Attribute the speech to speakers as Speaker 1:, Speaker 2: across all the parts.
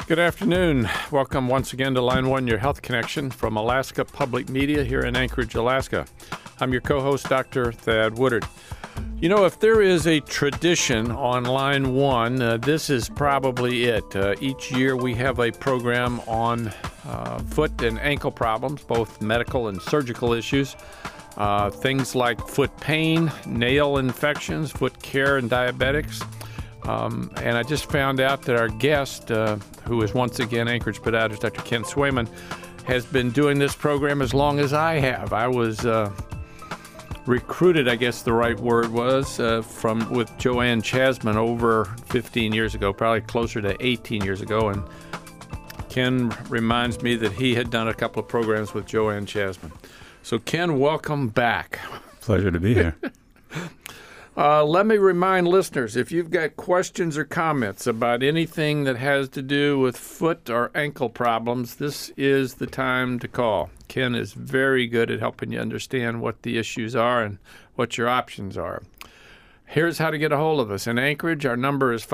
Speaker 1: Good afternoon. Welcome once again to Line 1, your health connection from Alaska Public Media here in Anchorage, Alaska. I'm your co-host, Dr. Thad Woodard. You know, if there is a tradition on Line 1, this is probably it. Each year we have a program on foot and ankle problems, both medical and surgical issues. Things like foot pain, nail infections, foot care, and diabetics. And I just found out that our guest, who is once again Anchorage Podiatrist, Dr. Ken Swayman, has been doing this program as long as I have. I was recruited, I guess the right word was, with Joanne Chasman over 15 years ago, probably closer to 18 years ago. And Ken reminds me that he had done a couple of programs with Joanne Chasman. So Ken, welcome back.
Speaker 2: Pleasure to be here.
Speaker 1: Let me remind listeners, if you've got questions or comments about anything that has to do with foot or ankle problems, this is the time to call. Ken is very good at helping you understand what the issues are and what your options are. Here's how to get a hold of us. In Anchorage, our number is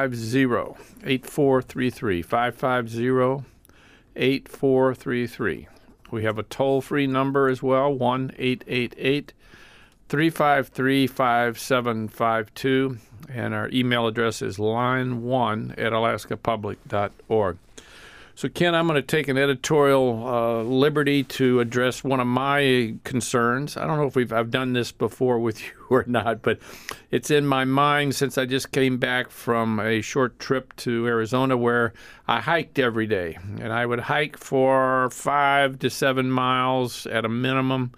Speaker 1: 550-8433, 550-8433. We have a toll-free number as well, 1-888-353-5752, and our email address is line1@alaskapublic.org. So, Ken, I'm going to take an editorial liberty to address one of my concerns. I don't know if I've done this before with you or not, but it's in my mind since I just came back from a short trip to Arizona where I hiked every day. And I would hike for 5 to 7 miles at a minimum.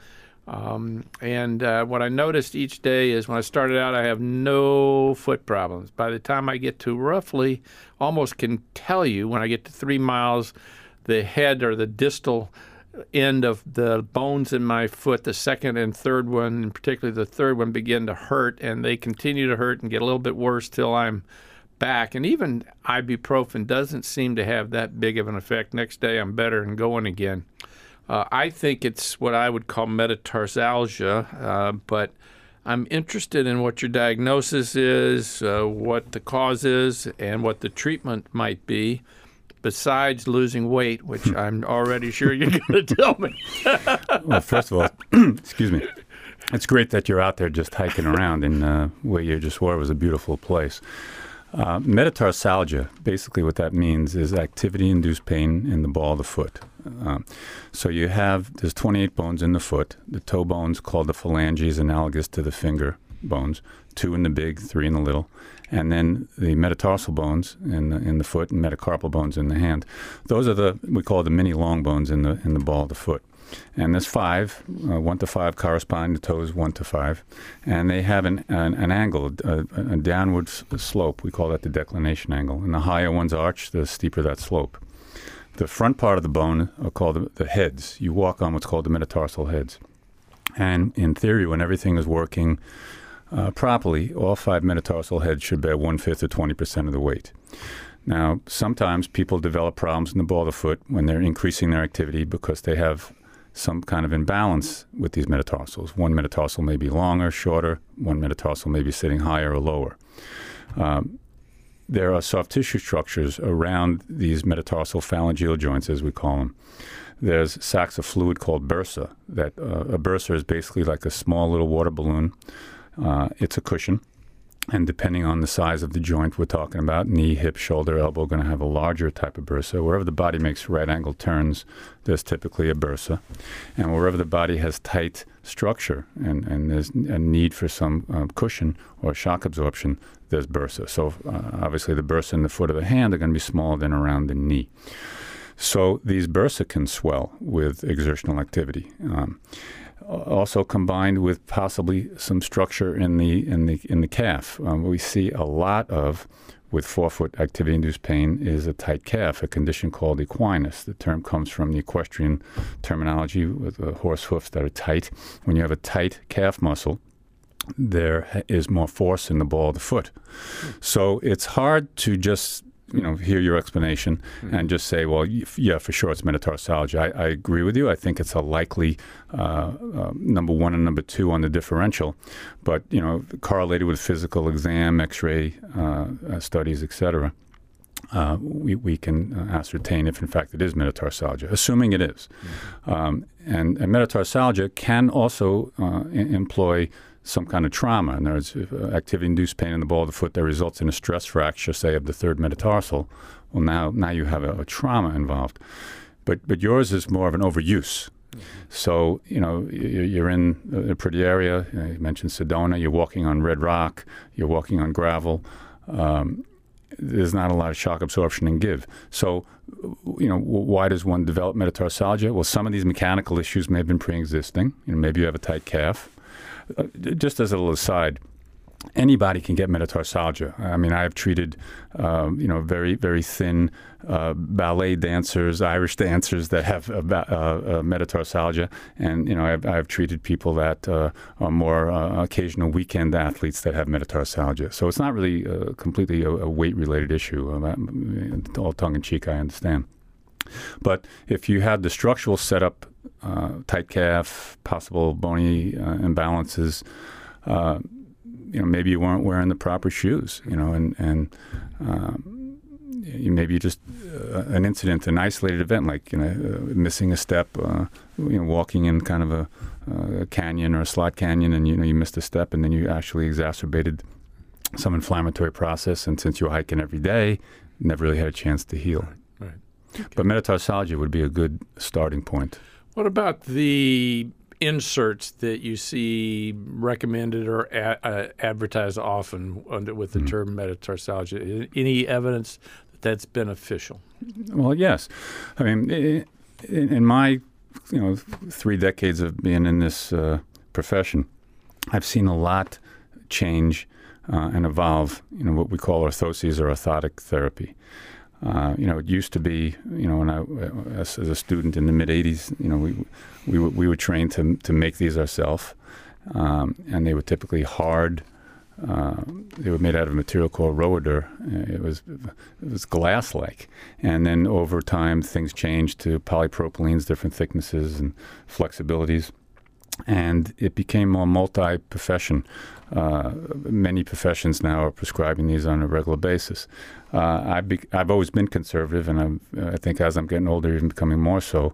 Speaker 1: And what I noticed each day is when I started out, I have no foot problems. By the time I get to roughly, almost can tell you when I get to 3 miles, the head or the distal end of the bones in my foot, the second and third one, and particularly the third one, begin to hurt, and they continue to hurt and get a little bit worse till I'm back. And even ibuprofen doesn't seem to have that big of an effect. Next day, I'm better and going again. I think it's what I would call metatarsalgia, but I'm interested in what your diagnosis is, what the cause is, and what the treatment might be, besides losing weight, which I'm already sure you're going to tell me.
Speaker 2: Well, first of all, excuse me. It's great that you're out there just hiking around, and where you just were was a beautiful place. Metatarsalgia, basically what that means is activity-induced pain in the ball of the foot. So there's 28 bones in the foot. The toe bones, called the phalanges, analogous to the finger bones, 2 in the big, 3 in the little. And then the metatarsal bones in the foot and metacarpal bones in the hand. Those are we call the mini long bones in the ball of the foot. And there's 5, 1 to 5 correspond to toes 1 to 5. And they have an angle, a downward slope. We call that the declination angle. And the higher one's arch, the steeper that slope. The front part of the bone are called the heads. You walk on what's called the metatarsal heads. And in theory, when everything is working properly, all 5 metatarsal heads should bear 1/5 to 20% of the weight. Now, sometimes people develop problems in the ball of the foot when they're increasing their activity because they have some kind of imbalance with these metatarsals. One metatarsal may be longer, shorter. One metatarsal may be sitting higher or lower. There are soft tissue structures around these metatarsal phalangeal joints, as we call them. There's sacs of fluid called bursa. A bursa is basically like a small little water balloon. It's a cushion. And depending on the size of the joint we're talking about, knee, hip, shoulder, elbow, going to have a larger type of bursa. Wherever the body makes right-angled turns, there's typically a bursa. And wherever the body has tight structure and there's a need for some cushion or shock absorption, there's bursa. So obviously the bursa in the foot of the hand are going to be smaller than around the knee. So these bursa can swell with exertional activity. Also combined with possibly some structure in the calf. We see a lot of, with forefoot activity-induced pain, is a tight calf, a condition called equinus. The term comes from the equestrian terminology with horse hoofs that are tight. When you have a tight calf muscle, there is more force in the ball of the foot. So it's hard to just hear your explanation and just say, well, yeah, for sure it's metatarsalgia. I agree with you. I think it's a likely number 1 and number 2 on the differential, but correlated with physical exam, X-ray studies, etc. we can ascertain if, in fact, it is metatarsalgia, assuming it is. And metatarsalgia can also employ some kind of trauma. And there's activity-induced pain in the ball of the foot that results in a stress fracture, say, of the third metatarsal. Well, now you have a trauma involved. But yours is more of an overuse. So, you're in a pretty area. You mentioned Sedona. You're walking on red rock. You're walking on gravel. There's not a lot of shock absorption and give. So, why does one develop metatarsalgia? Well, some of these mechanical issues may have been pre-existing. Maybe you have a tight calf. Just as a little aside, anybody can get metatarsalgia. I mean, I've treated, very, very thin ballet dancers, Irish dancers that have metatarsalgia, and I've treated people that are more occasional weekend athletes that have metatarsalgia. So it's not really completely a weight-related issue. All tongue-in-cheek, I understand. But if you had the structural setup, tight calf, possible bony imbalances, maybe you weren't wearing the proper shoes, and maybe just an incident, an isolated event, like missing a step, walking in kind of a canyon or a slot canyon, and you missed a step, and then you actually exacerbated some inflammatory process. And since you're hiking every day, never really had a chance to heal.
Speaker 1: Right. Okay.
Speaker 2: But metatarsalgia would be a good starting point.
Speaker 1: What about the inserts that you see recommended or advertised often with the term metatarsalgia? Any evidence that that's beneficial?
Speaker 2: Well, yes. I mean, in my 3 decades of being in this profession, I've seen a lot change and evolve. What we call orthoses or orthotic therapy. It used to be, when as a student in the mid '80s, we were trained to make these ourselves, and they were typically hard. They were made out of a material called roeder. It was glass-like, and then over time things changed to polypropylenes, different thicknesses and flexibilities, and it became more multi-profession. Many professions now are prescribing these on a regular basis. I've always been conservative, and I think as I'm getting older, even becoming more so.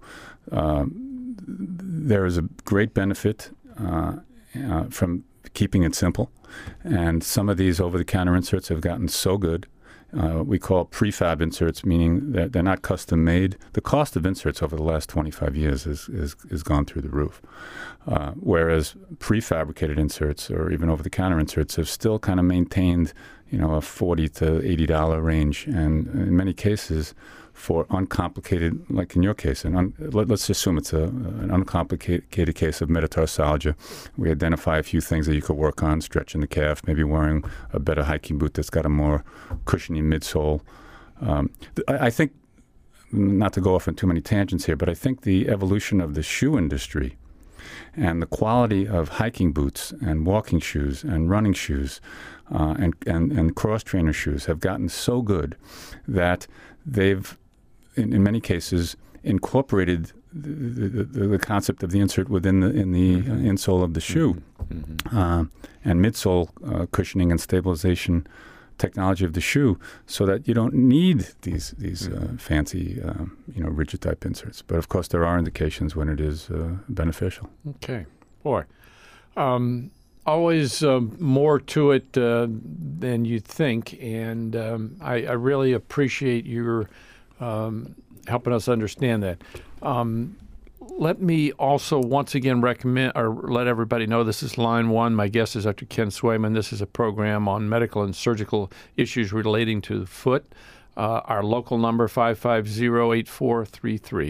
Speaker 2: There is a great benefit from keeping it simple, and some of these over-the-counter inserts have gotten so good. We call prefab inserts, meaning that they're not custom made. The cost of inserts over the last 25 years has gone through the roof, whereas prefabricated inserts or even over-the-counter inserts have still kind of maintained, a $40 to $80 range, and in many cases, for uncomplicated, like in your case, and let's assume it's an uncomplicated case of metatarsalgia. We identify a few things that you could work on: stretching the calf, maybe wearing a better hiking boot that's got a more cushiony midsole. I think, not to go off on too many tangents here, but I think the evolution of the shoe industry and the quality of hiking boots and walking shoes and running shoes and cross-trainer shoes have gotten so good that they've, in many cases, incorporated the concept of the insert within the insole of the shoe, and midsole cushioning and stabilization technology of the shoe, so that you don't need these fancy rigid type inserts. But of course, there are indications when it is beneficial.
Speaker 1: Okay, boy. Always more to it than you think, and I really appreciate your helping us understand that. Let me also once again recommend or let everybody know this is Line One. My guest is Dr. Ken Swayman. This is a program on medical and surgical issues relating to the foot. Our local number, 550-8433,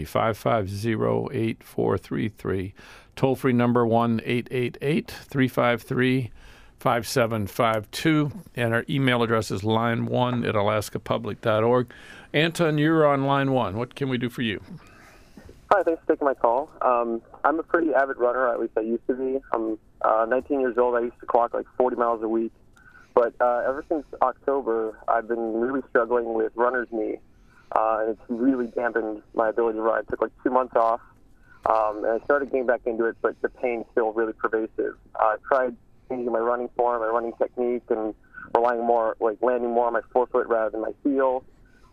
Speaker 1: 550-8433. Toll-free number, 1-888-353-5752. And our email address is line1@alaskapublic.org. Anton, you're on Line One. What can we do for you?
Speaker 3: Hi, thanks for taking my call. I'm a pretty avid runner, at least I used to be. I'm 19 years old. I used to clock like 40 miles a week. But ever since October, I've been really struggling with runner's knee. And it's really dampened my ability to run. I took like 2 months off, and I started getting back into it, but the pain's still really pervasive. I tried changing my running form, my running technique, and landing more on my forefoot rather than my heel.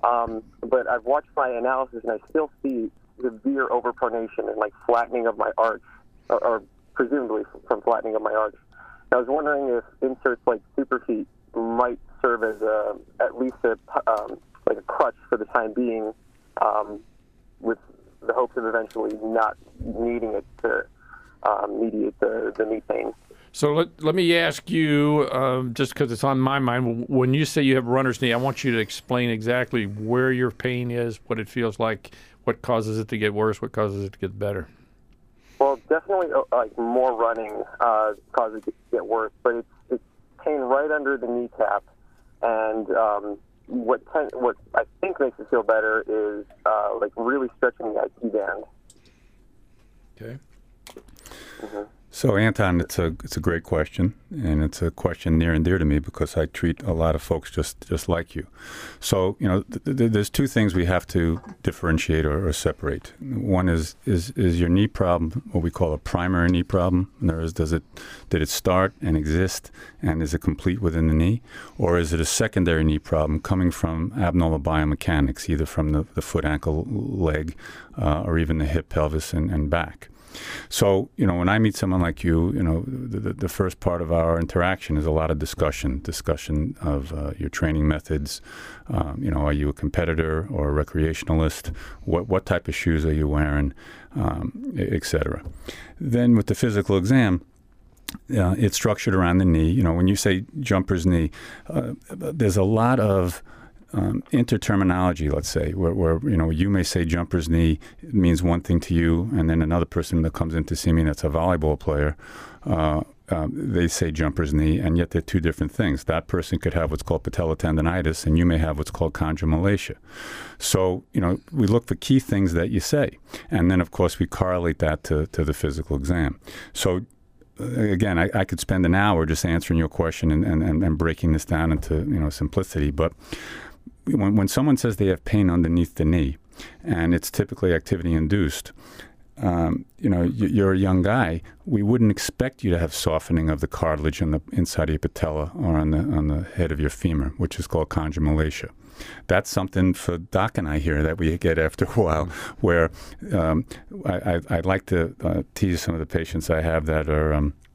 Speaker 3: But I've watched my analysis, and I still see severe overpronation and like flattening of my arch, or presumably from flattening of my arch. I was wondering if inserts like Superfeet might serve as at least like a crutch for the time being, with the hopes of eventually not needing it to mediate the knee pain.
Speaker 1: So let me ask you, just because it's on my mind, when you say you have runner's knee, I want you to explain exactly where your pain is, what it feels like, what causes it to get worse, what causes it to get better.
Speaker 3: Well, definitely like more running causes it to get worse, but it's pain right under the kneecap, and what I think makes it feel better is like really stretching the IT band.
Speaker 1: Okay.
Speaker 3: Mm-hmm.
Speaker 2: So, Anton, it's a great question, and it's a question near and dear to me because I treat a lot of folks just like you. So, there's two things we have to differentiate or separate. One is your knee problem what we call a primary knee problem? In other words, did it start and exist, and is it complete within the knee? Or is it a secondary knee problem coming from abnormal biomechanics, either from the foot, ankle, leg, or even the hip, pelvis, and back? So, when I meet someone like you, the first part of our interaction is a lot of discussion of your training methods. Are you a competitor or a recreationalist? What type of shoes are you wearing, et cetera. Then with the physical exam, it's structured around the knee. When you say jumper's knee, there's a lot of interterminology, let's say, where you may say jumper's knee means one thing to you, and then another person that comes in to see me that's a volleyball player, they say jumper's knee, and yet they're two different things. That person could have what's called patellar tendonitis, and you may have what's called chondromalacia. So, we look for key things that you say, and then, of course, we correlate that to the physical exam. So, again, I could spend an hour just answering your question and breaking this down into simplicity, but when someone says they have pain underneath the knee, and it's typically activity-induced, you're a young guy. We wouldn't expect you to have softening of the cartilage on the inside of your patella or on the head of your femur, which is called chondromalacia. That's something for Doc and I here that we get after a while, where I like to tease some of the patients I have that are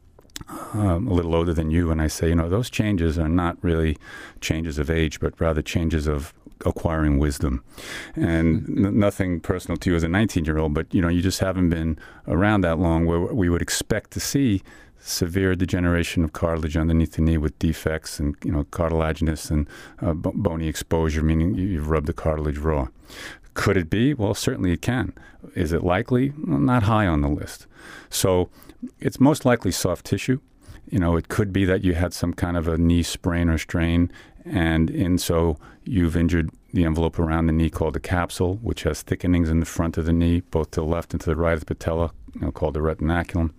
Speaker 2: a little older than you, and I say, those changes are not really changes of age, but rather changes of acquiring wisdom. And nothing personal to you as a 19-year-old, but, you just haven't been around that long where we would expect to see severe degeneration of cartilage underneath the knee with defects and, cartilaginous and bony exposure, meaning you've rubbed the cartilage raw. Could it be? Well, certainly it can. Is it likely? Well, not high on the list. So it's most likely soft tissue. It could be that you had some kind of a knee sprain or strain, and so you've injured the envelope around the knee called the capsule, which has thickenings in the front of the knee, both to the left and to the right of the patella, called the retinaculum.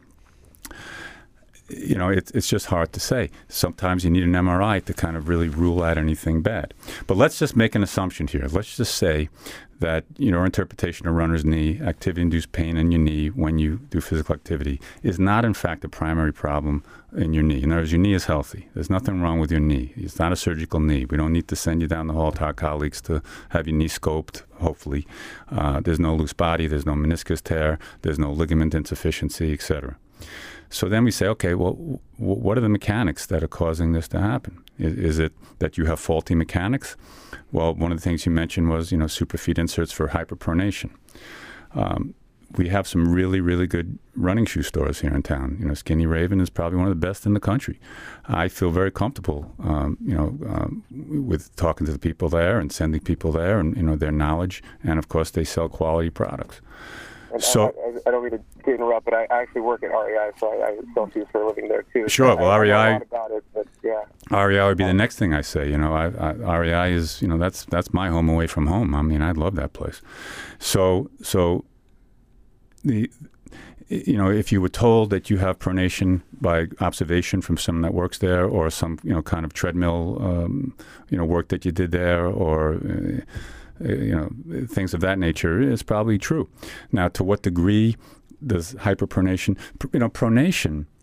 Speaker 2: It's just hard to say. Sometimes you need an MRI to kind of really rule out anything bad. But let's just make an assumption here. Let's just say that our interpretation of runner's knee, activity-induced pain in your knee when you do physical activity, is not in fact a primary problem in your knee. In other words, your knee is healthy. There's nothing wrong with your knee. It's not a surgical knee. We don't need to send you down the hall to our colleagues to have your knee scoped, hopefully. There's no loose body. There's no meniscus tear. There's no ligament insufficiency, et cetera. So then we say, okay, well, what are the mechanics that are causing this to happen? Is it that you have faulty mechanics? Well, one of the things you mentioned was, Superfeet inserts for hyperpronation. We have some really, really good running shoe stores here in town. Skinny Raven is probably one of the best in the country. I feel very comfortable, with talking to the people there and sending people there and, their knowledge. And, of course, they sell quality products.
Speaker 3: So I don't mean to interrupt, but I actually work at REI, so I sell shoes for a living there too.
Speaker 2: Sure. Well, REI.
Speaker 3: I know a lot about it, but yeah.
Speaker 2: REI would be the next thing I say. REI is that's my home away from home. I mean, I love that place. So the if you were told that you have pronation by observation from someone that works there, or some kind of treadmill work that you did there, or things of that nature, is probably true. Now, to what degree does hyperpronation, pronation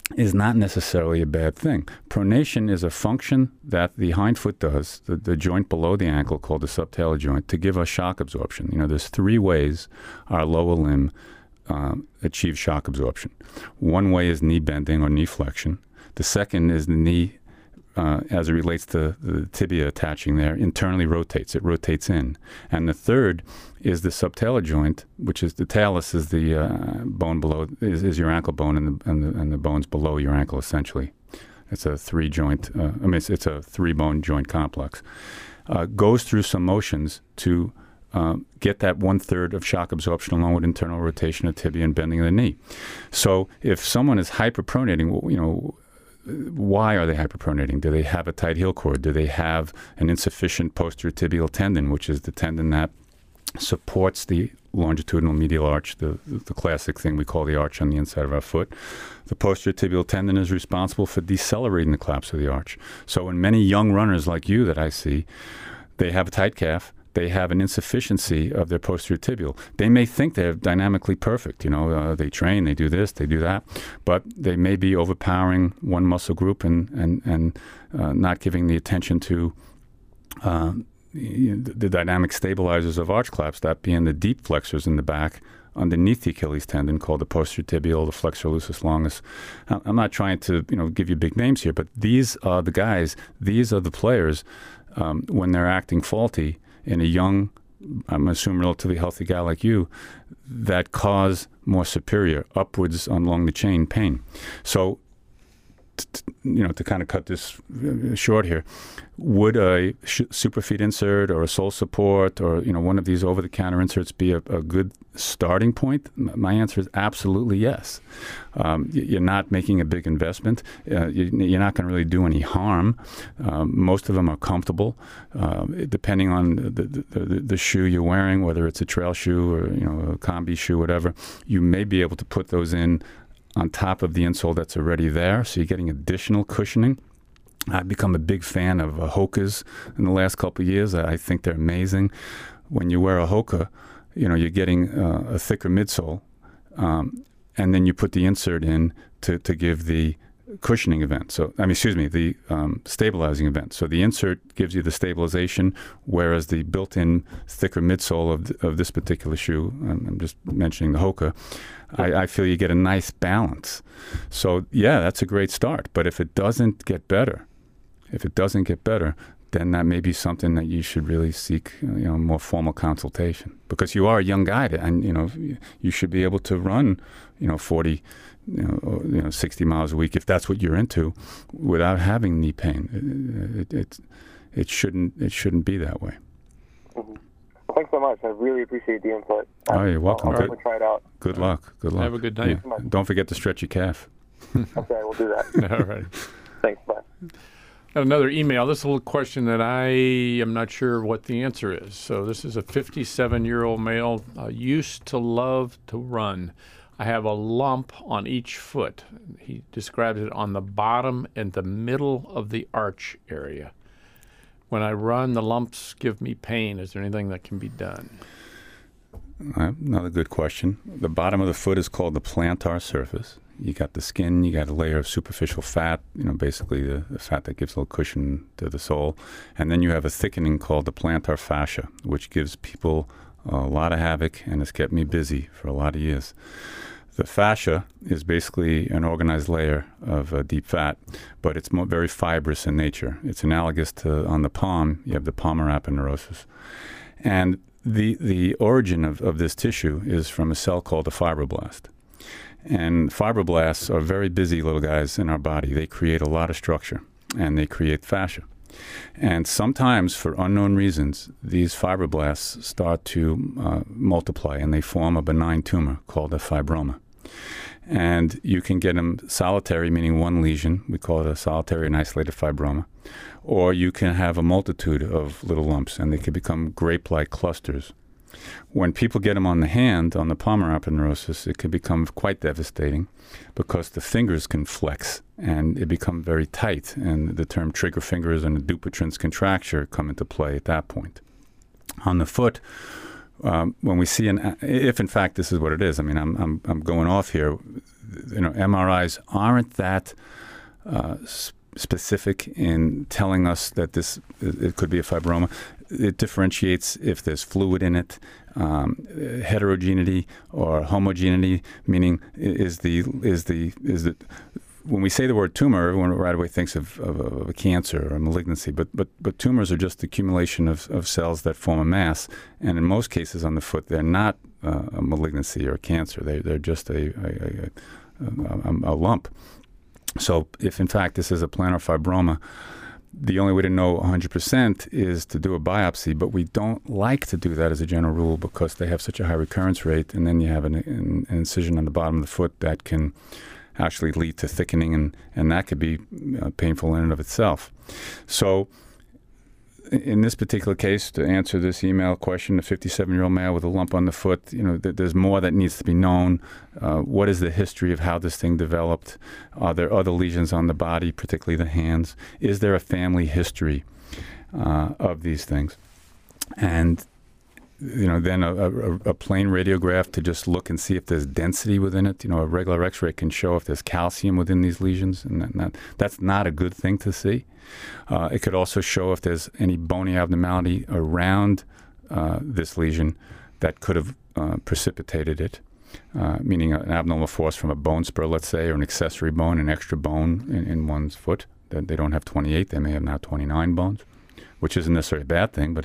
Speaker 2: is not necessarily a bad thing. Pronation is a function that the hind foot does, the joint below the ankle called the subtalar joint, to give us shock absorption. There's 3 ways our lower limb achieves shock absorption. One way is knee bending or knee flexion. The second is the knee, as it relates to the tibia attaching there, internally rotates. It rotates in. And the third is the subtalar joint, which is the talus, is the bone below, is your ankle bone, and the bones below your ankle, essentially. It's a 3-joint, it's a 3-bone joint complex. Goes through some motions to get that 1/3 of shock absorption along with internal rotation of tibia and bending of the knee. So if someone is hyperpronating, why are they hyperpronating? Do they have a tight heel cord? Do they have an insufficient posterior tibial tendon, which is the tendon that supports the longitudinal medial arch, the classic thing we call the arch on the inside of our foot? The posterior tibial tendon is responsible for decelerating the collapse of the arch. So in many young runners like you that I see, they have a tight calf. They have an insufficiency of their posterior tibial. They may think they're dynamically perfect. They train, they do this, they do that, but they may be overpowering one muscle group and not giving the attention to the dynamic stabilizers of arch collapse, that being the deep flexors in the back underneath the Achilles tendon called the posterior tibial, the flexor lucis longus. I'm not trying to give you big names here, but these are the guys, these are the players when they're acting faulty in a young, I'm assuming relatively healthy guy like you, that cause more superior upwards along the chain pain. So, to kind of cut this short here, would a superfeet insert or a sole support or one of these over-the-counter inserts be a good starting point? My answer is absolutely yes. You're not making a big investment. You're not going to really do any harm. Most of them are comfortable, depending on the shoe you're wearing, whether it's a trail shoe or a combi shoe, whatever. You may be able to put those in on top of the insole that's already there, so you're getting additional cushioning. I've become a big fan of Hokas in the last couple of years. I think they're amazing. When you wear a Hoka, you're getting a thicker midsole, and then you put the insert in to give the cushioning event. The stabilizing event. So the insert gives you the stabilization, whereas the built-in thicker midsole of this particular shoe, I'm just mentioning the Hoka, I feel you get a nice balance. So yeah, that's a great start. But if it doesn't get better, then that may be something that you should really seek, more formal consultation, because you are a young guy, and you should be able to run, 40, 60 miles a week if that's what you're into, without having knee pain. It shouldn't be that way.
Speaker 3: Mm-hmm. Well, thanks so much. I really appreciate the input.
Speaker 2: Oh, you're welcome.
Speaker 3: I'll definitely try it out.
Speaker 2: Good luck.
Speaker 1: Have a good night.
Speaker 2: Yeah. Don't forget to stretch your calf.
Speaker 3: Okay, we'll do that.
Speaker 1: All right.
Speaker 3: Thanks. Bye.
Speaker 1: Got another email. This is a little question that I am not sure what the answer is. So this is a 57-year-old male. Used to love to run. I have a lump on each foot. He describes it on the bottom and the middle of the arch area. When I run, the lumps give me pain. Is there anything that can be done?
Speaker 2: Another good question. The bottom of the foot is called the plantar surface. You got the skin, you got a layer of superficial fat, basically the fat that gives a little cushion to the sole. And then you have a thickening called the plantar fascia, which gives people a lot of havoc and has kept me busy for a lot of years. The fascia is basically an organized layer of deep fat, but it's very fibrous in nature. It's analogous to, on the palm, you have the palmar aponeurosis. And the origin of this tissue is from a cell called a fibroblast. And fibroblasts are very busy little guys in our body. They create a lot of structure, and they create fascia. And sometimes, for unknown reasons, these fibroblasts start to multiply, and they form a benign tumor called a fibroma. And you can get them solitary, meaning one lesion. We call it a solitary and isolated fibroma. Or you can have a multitude of little lumps, and they can become grape-like clusters. When people get them on the hand, on the palmar aponeurosis, it can become quite devastating because the fingers can flex and it becomes very tight. And the term trigger fingers and the Dupuytren's contracture come into play at that point. On the foot, when we see if in fact this is what it is, I'm going off here, MRIs aren't that specific in telling us that it could be a fibroma. It differentiates if there's fluid in it, heterogeneity or homogeneity, meaning is the when we say the word tumor, everyone right away thinks of a cancer or a malignancy, but tumors are just the accumulation of cells that form a mass, and in most cases on the foot, they're not a malignancy or a cancer. They're just a lump. So if in fact this is a plantar fibroma, the only way to know 100% is to do a biopsy, but we don't like to do that as a general rule because they have such a high recurrence rate, and then you have an incision on the bottom of the foot that can actually lead to thickening, and that could be painful in and of itself. So in this particular case, to answer this email question, a 57-year-old male with a lump on the foot, there's more that needs to be known. What is the history of how this thing developed? Are there other lesions on the body, particularly the hands? Is there a family history of these things? And then a plain radiograph to just look and see if there's density within it. A regular X-ray can show if there's calcium within these lesions, and that's not a good thing to see. It could also show if there's any bony abnormality around this lesion that could have precipitated it, meaning an abnormal force from a bone spur, let's say, or an accessory bone, an extra bone in one's foot. That they don't have 28, they may have now 29 bones, which isn't necessarily a bad thing, but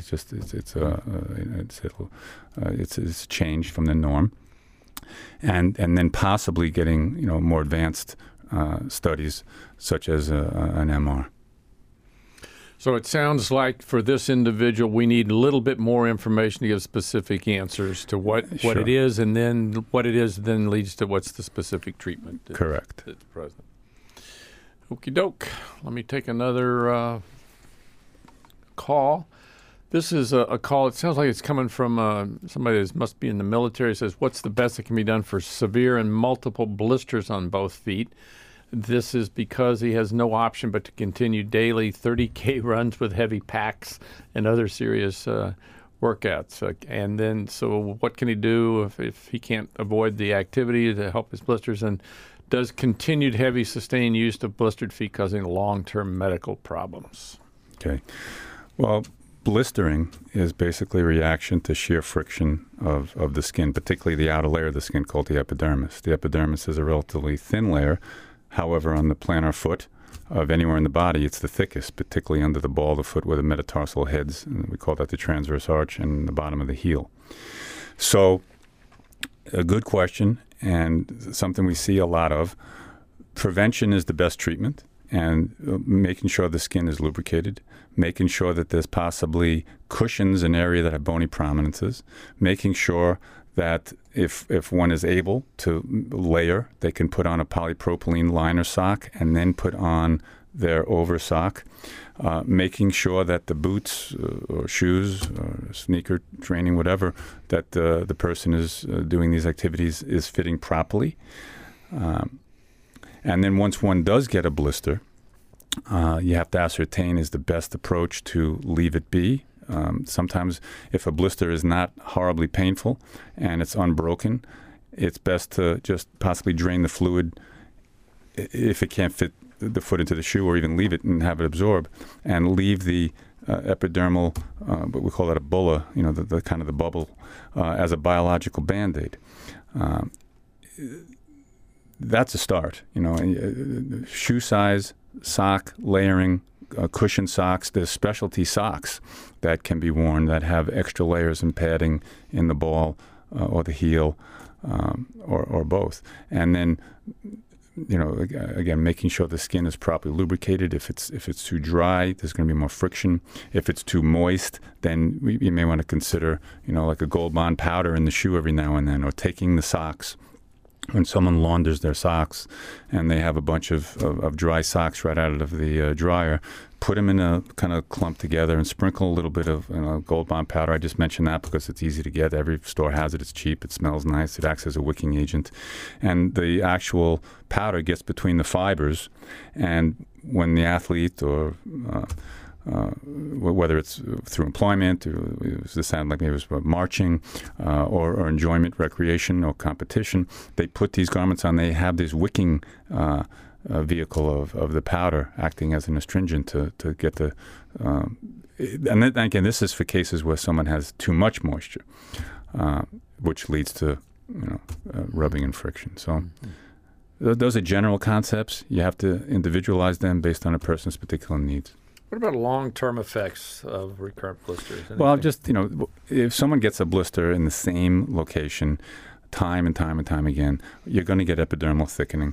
Speaker 2: it's changed from the norm, and then possibly getting more advanced studies such as an MR.
Speaker 1: So it sounds like for this individual, we need a little bit more information to give specific answers to what it is, and then what it is then leads to what's the specific treatment.
Speaker 2: Correct.
Speaker 1: That's present. Okie doke. Let me take another call. This is a call. It sounds like it's coming from somebody that must be in the military. It says, what's the best that can be done for severe and multiple blisters on both feet? This is because he has no option but to continue daily 30K runs with heavy packs and other serious workouts. And then, so what can he do if he can't avoid the activity to help his blisters? And does continued heavy sustained use of blistered feet causing long-term medical problems?
Speaker 2: Okay. Well, blistering is basically a reaction to shear friction of the skin, particularly the outer layer of the skin called the epidermis. The epidermis is a relatively thin layer. However, on the plantar foot of anywhere in the body, it's the thickest, particularly under the ball of the foot where the metatarsal heads, and we call that the transverse arch, and the bottom of the heel. So a good question and something we see a lot of. Prevention is the best treatment, and making sure the skin is lubricated, making sure that there's possibly cushions in area that have bony prominences, making sure that if one is able to layer, they can put on a polypropylene liner sock and then put on their over sock, making sure that the boots or shoes or sneaker training, whatever, that the person is doing these activities is fitting properly. And then once one does get a blister, you have to ascertain is the best approach to leave it be. Sometimes if a blister is not horribly painful and it's unbroken, it's best to just possibly drain the fluid if it can't fit the foot into the shoe, or even leave it and have it absorb, and leave the epidermal, what we call that a bulla, the kind of the bubble, as a biological Band-Aid. That's a start. Shoe size, sock, layering, cushion socks. There's specialty socks that can be worn that have extra layers and padding in the ball or the heel or both. And then, again, making sure the skin is properly lubricated. If it's too dry, there's going to be more friction. If it's too moist, then you may want to consider, like a Gold Bond powder in the shoe every now and then, or taking the socks. When someone launders their socks and they have a bunch of dry socks right out of the dryer, put them in a kind of clump together and sprinkle a little bit of Gold Bond powder. I just mentioned that because it's easy to get. Every store has it. It's cheap. It smells nice. It acts as a wicking agent. And the actual powder gets between the fibers. And when the athlete or whether it's through employment, it sounded like maybe it was marching, or enjoyment, recreation, or competition. They put these garments on. They have this wicking vehicle of the powder acting as an astringent to get the. And then, again, this is for cases where someone has too much moisture, which leads to rubbing and friction. So. Those are general concepts. You have to individualize them based on a person's particular needs.
Speaker 1: What about long-term effects of recurrent blisters? Anything?
Speaker 2: Well, just, if someone gets a blister in the same location time and time and time again, you're going to get epidermal thickening.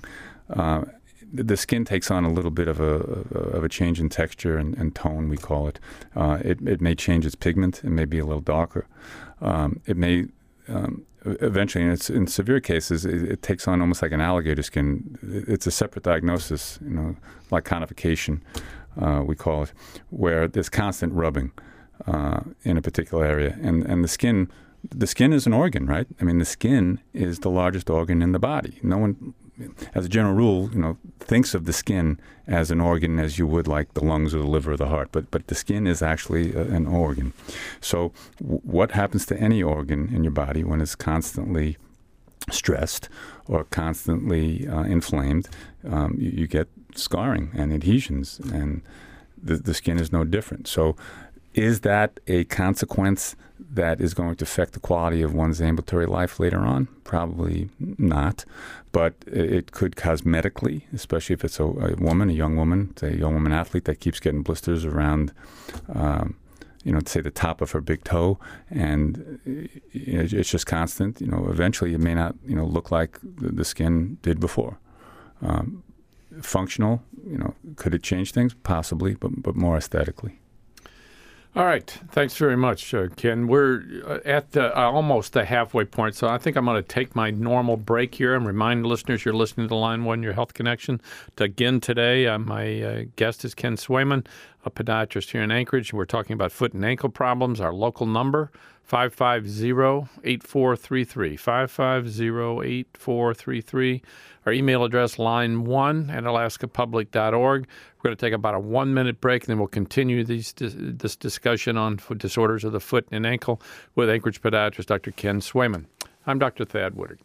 Speaker 2: The skin takes on a little bit of a change in texture and tone, we call it. It may change its pigment. It may be a little darker. It may... eventually, and in severe cases, it takes on almost like an alligator skin. It's a separate diagnosis, like conification, we call it, where there's constant rubbing in a particular area. And the skin is an organ, right? I mean, the skin is the largest organ in the body. No one, as a general rule, thinks of the skin as an organ as you would like the lungs or the liver or the heart. But the skin is actually an organ. So what happens to any organ in your body when it's constantly stressed or constantly inflamed? You get scarring and adhesions, and the skin is no different. So is that a consequence that is going to affect the quality of one's ambulatory life later on? Probably not. But it could cosmetically, especially if it's a young woman, say a young woman athlete that keeps getting blisters around, say the top of her big toe, and it's just constant. Eventually it may not, look like the skin did before. Functional, could it change things? Possibly, but more aesthetically.
Speaker 1: All right. Thanks very much, Ken. We're at almost the halfway point, so I think I'm going to take my normal break here and remind listeners you're listening to Line 1, Your Health Connection. Again today, my guest is Ken Swayman, a podiatrist here in Anchorage. We're talking about foot and ankle problems. Our local number, 550-8433, 550-8433. Our email address, line1@alaskapublic.org. We're going to take about a 1-minute break, and then we'll continue this discussion on foot disorders of the foot and ankle with Anchorage podiatrist Dr. Ken Swayman. I'm Dr. Thad Woodard.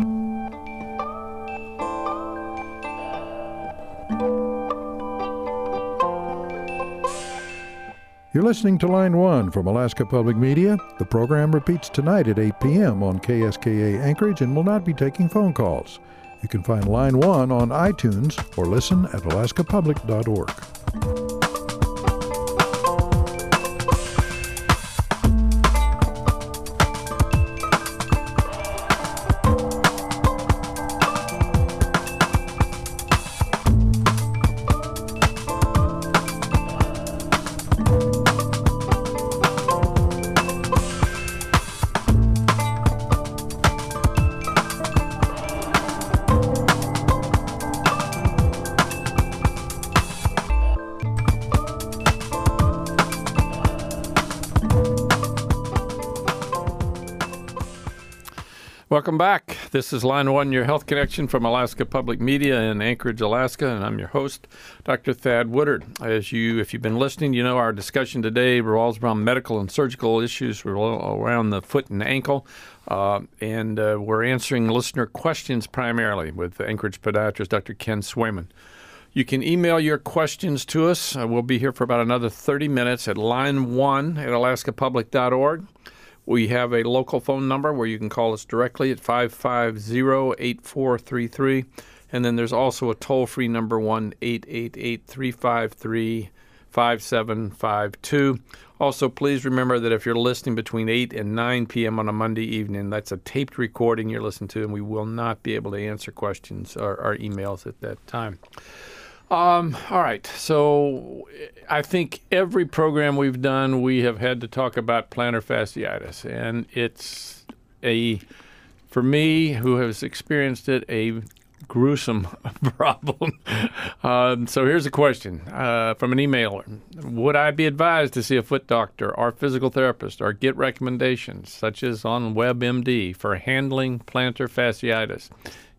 Speaker 4: You're listening to Line 1 from Alaska Public Media. The program repeats tonight at 8 p.m. on KSKA Anchorage and will not be taking phone calls. You can find Line 1 on iTunes or listen at alaskapublic.org.
Speaker 1: Welcome back. This is Line 1, Your Health Connection from Alaska Public Media in Anchorage, Alaska, and I'm your host, Dr. Thad Woodard. If you've been listening, our discussion today revolves around medical and surgical issues around the foot and ankle, and we're answering listener questions primarily with Anchorage podiatrist Dr. Ken Swayman. You can email your questions to us. We'll be here for about another 30 minutes at line1@alaskapublic.org. We have a local phone number where you can call us directly at 550-8433. And then there's also a toll-free number, 1-888-353-5752. Also, please remember that if you're listening between 8 and 9 p.m. on a Monday evening, that's a taped recording you're listening to, and we will not be able to answer questions or emails at that time. All right. So I think every program we've done, we have had to talk about plantar fasciitis. And it's for me, who has experienced it, a gruesome problem. So here's a question from an emailer. Would I be advised to see a foot doctor or physical therapist or get recommendations, such as on WebMD, for handling plantar fasciitis?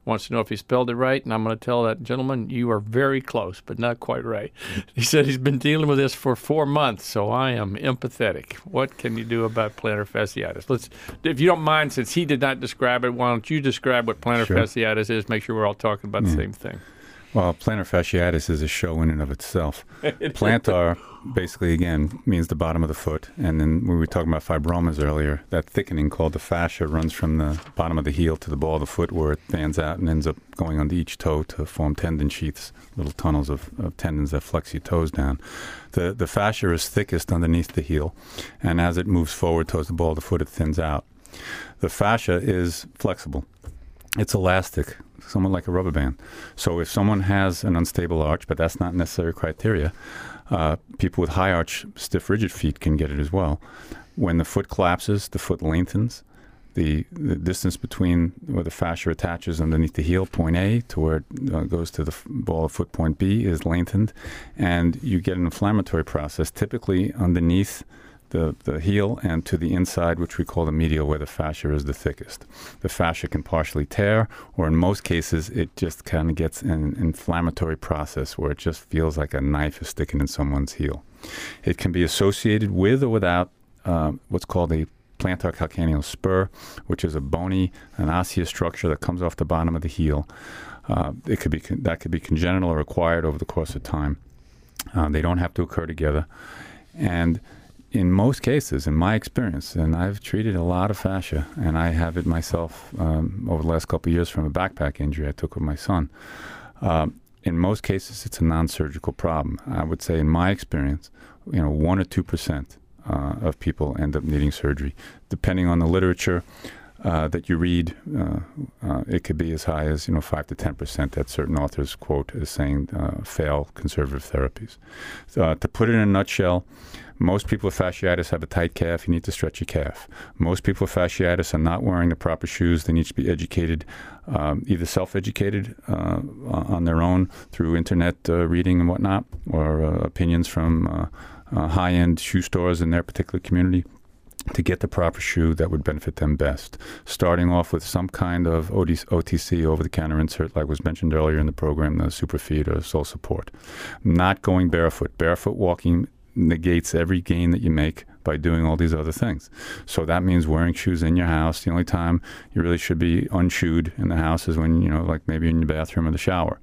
Speaker 1: wants to know if he spelled it right, and I'm going to tell that gentleman, you are very close, but not quite right. He said he's been dealing with this for 4 months, so I am empathetic. What can you do about plantar fasciitis? If you don't mind, since he did not describe it, why don't you describe what plantar fasciitis is, make sure we're all talking about the same thing.
Speaker 2: Well, plantar fasciitis is a show in and of itself. Plantar, basically, again, means the bottom of the foot. And then when we were talking about fibromas earlier, that thickening called the fascia runs from the bottom of the heel to the ball of the foot, where it fans out and ends up going onto each toe to form tendon sheaths, little tunnels of tendons that flex your toes down. The fascia is thickest underneath the heel, and as it moves forward towards the ball of the foot, it thins out. The fascia is flexible. It's elastic, somewhat like a rubber band. So if someone has an unstable arch, but that's not necessary criteria, people with high arch, stiff, rigid feet can get it as well. When the foot collapses, the foot lengthens. The distance between where the fascia attaches underneath the heel, point A, to where it goes to the ball of foot, point B, is lengthened. And you get an inflammatory process, typically underneath the heel and to the inside, which we call the medial, where the fascia is the thickest. The fascia can partially tear, or in most cases, it just kind of gets an inflammatory process where it just feels like a knife is sticking in someone's heel. It can be associated with or without what's called a plantar calcaneal spur, which is an osseous structure that comes off the bottom of the heel. That could be congenital or acquired over the course of time. They don't have to occur together. And in most cases, in my experience, and I've treated a lot of fascia, and I have it myself over the last couple of years from a backpack injury I took with my son. In most cases, it's a non-surgical problem. I would say, in my experience, 1 or 2% of people end up needing surgery. Depending on the literature that you read, it could be as high as 5 to 10% that certain authors quote as saying fail conservative therapies. To put it in a nutshell, most people with fasciitis have a tight calf. You need to stretch your calf. Most people with fasciitis are not wearing the proper shoes. They need to be educated, either self-educated on their own through internet reading and whatnot, or opinions from high-end shoe stores in their particular community, to get the proper shoe that would benefit them best. Starting off with some kind of OTC, over-the-counter insert, like was mentioned earlier in the program, the Superfeed or Sole Support. Not going barefoot. Barefoot walking negates every gain that you make by doing all these other things. So that means wearing shoes in your house. The only time you really should be unshoed in the house is when, like maybe in your bathroom or the shower.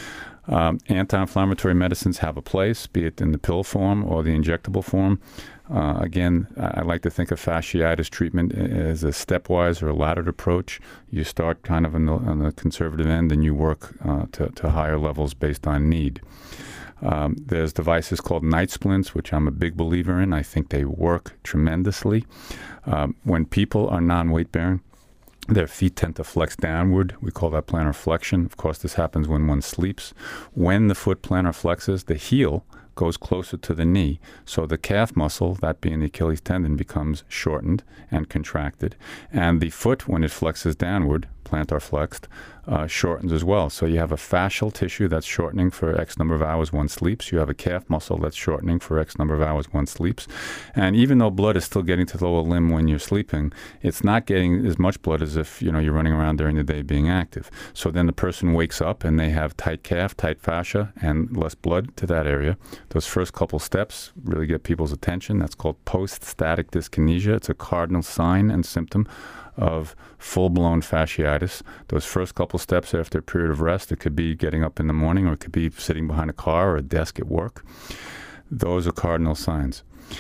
Speaker 2: Anti-inflammatory medicines have a place, be it in the pill form or the injectable form. Again, I like to think of fasciitis treatment as a stepwise or a laddered approach. You start kind of on the conservative end, and you work to higher levels based on need. There's devices called night splints, which I'm a big believer in. I think they work tremendously. When people are non-weight bearing, their feet tend to flex downward. We call that plantar flexion. Of course, this happens when one sleeps. When the foot plantar flexes, the heel goes closer to the knee. So the calf muscle, that being the Achilles tendon, becomes shortened and contracted. And the foot, when it flexes downward, plantar flexed, shortens as well. So you have a fascial tissue that's shortening for X number of hours one sleeps. You have a calf muscle that's shortening for X number of hours one sleeps. And even though blood is still getting to the lower limb when you're sleeping, it's not getting as much blood as if you're running around during the day being active. So then the person wakes up and they have tight calf, tight fascia, and less blood to that area. Those first couple steps really get people's attention. That's called post-static dyskinesia. It's a cardinal sign and symptom of full-blown fasciitis. Those first couple steps after a period of rest, it could be getting up in the morning, or it could be sitting behind a car or a desk at work. Those are cardinal signs.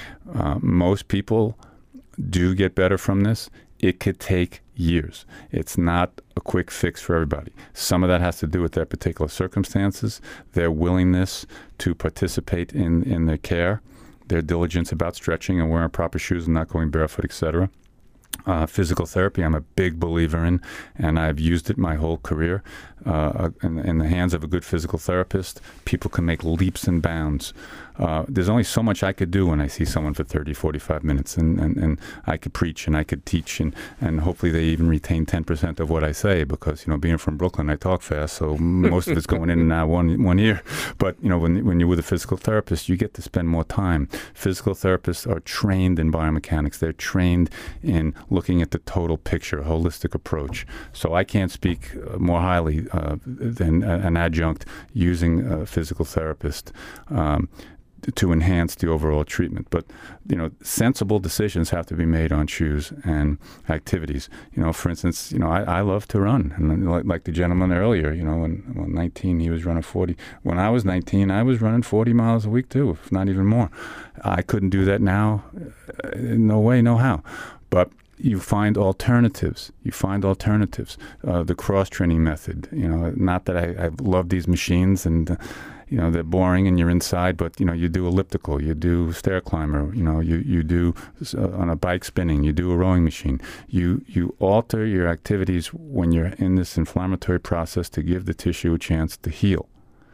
Speaker 2: Most people do get better from this. It could take years. It's not a quick fix for everybody. Some of that has to do with their particular circumstances, their willingness to participate in their care, their diligence about stretching and wearing proper shoes and not going barefoot, etc. Physical therapy, I'm a big believer in, and I've used it my whole career. In the hands of a good physical therapist, people can make leaps and bounds. There's only so much I could do when I see someone for 30, 45 minutes, and I could preach and I could teach, and hopefully they even retain 10% of what I say, because, being from Brooklyn, I talk fast, so most of it's going in and out one ear. But, when you're with a physical therapist, you get to spend more time. Physical therapists are trained in biomechanics. They're trained in looking at the total picture, holistic approach. So I can't speak more highly than an adjunct using a physical therapist to enhance the overall treatment. But, sensible decisions have to be made on shoes and activities. For instance, I love to run. And like the gentleman earlier, when 19, he was running 40. When I was 19, I was running 40 miles a week too, if not even more. I couldn't do that now. No way, no how. But you find alternatives. The cross-training method, not that I love these machines and they're boring and you're inside, but, you do elliptical, you do stair climber, you do on a bike spinning, you do a rowing machine. You alter your activities when you're in this inflammatory process to give the tissue a chance to heal.